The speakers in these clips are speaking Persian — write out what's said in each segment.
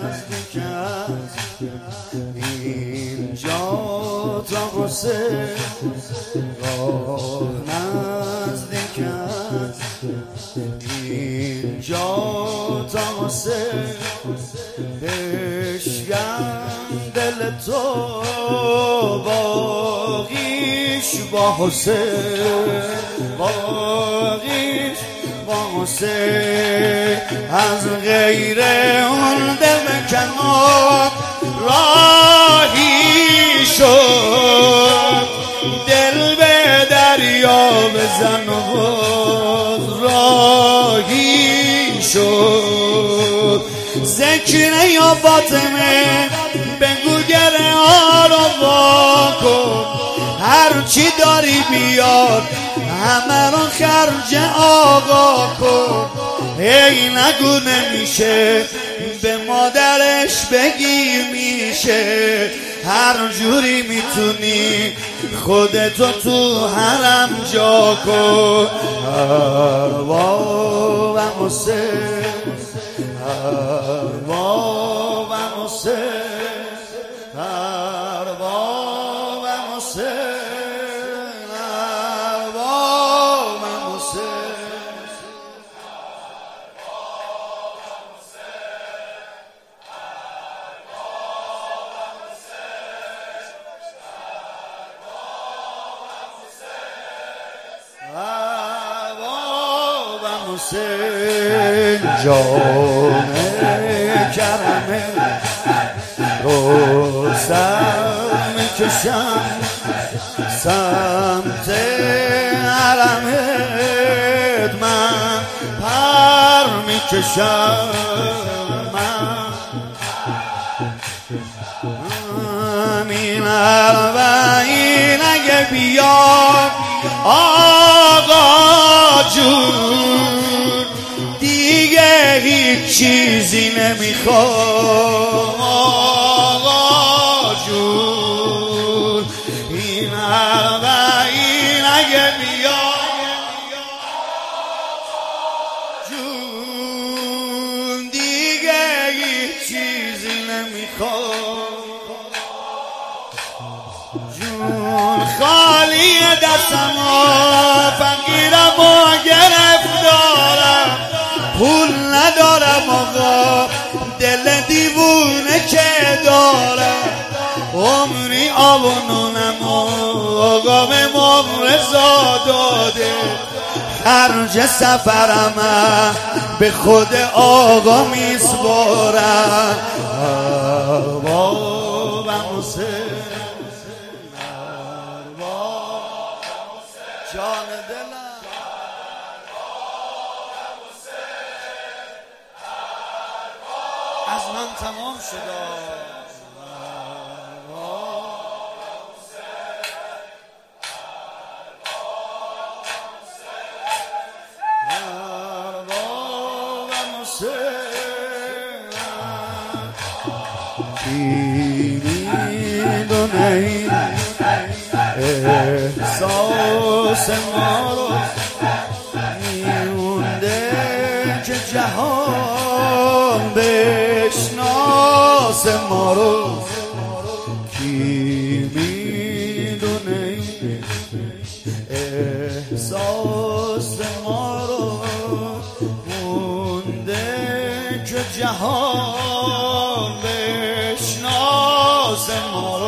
نزدیک است اینجا تا حسین راه نزدیک است اینجا تا حسین بشکن دل تو باقیش با حسین باقیش با حسین از غیر اون دل کنار راهی شد دل به دریا بزن و راهی شد ذکر یا فاطمه بگو گره ها رو واکن هرچی داری بیار همه رو خرج آقا کن ای نگو نمیشه به مادرش بگی میشه هر جوری میتونی خودتو تو حرم جا کن ارباب حسین ارباب حسین ارباب حسین حسین جام کرمه رو سر میکشم سمت حرمت من پر میکشم این اربعین اگه بیاد آقا جون دیگه هیچ چیزی نمیخوام آقا جون این اربعین اگه بیاد جون دیگه هیچ چیزی نمیخوام جون خالی دستم فقیرم و گرفتارم پول ندارم آقا دل دیوونه که دارم عمری آب و نونم آقا به مبرزا داده خرج سفرم به خود آقا میسپارم ارباب حسین جان دلم از من تمام شد احساس ما رو میونده که جهان بشناس ما رو کی میدونه احساس ما رو مونده که جهان بشناس ما رو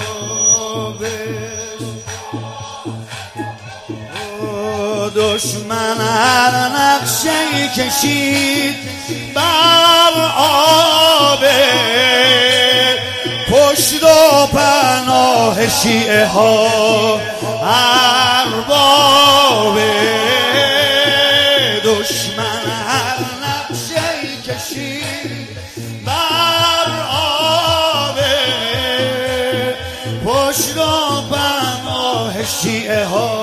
دشمن هر نقشه‌ای کشید بر آب پشت و پناه شیعه ها ارباب دشمن هر نقشه‌ای کشید بر آب پشت و پناه شیعه ها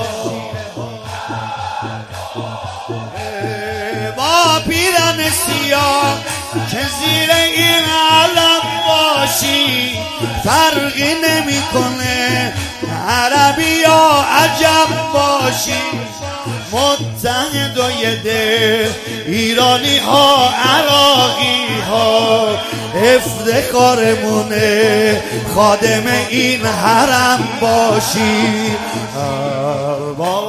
با پیرن سیاه که زیر این علم باشی فرقی نمیکنه عربی یا عجم باشی متحد و یه دل ایرانی ها عراقی ها افتخارمونه خادم این حرم باشی. با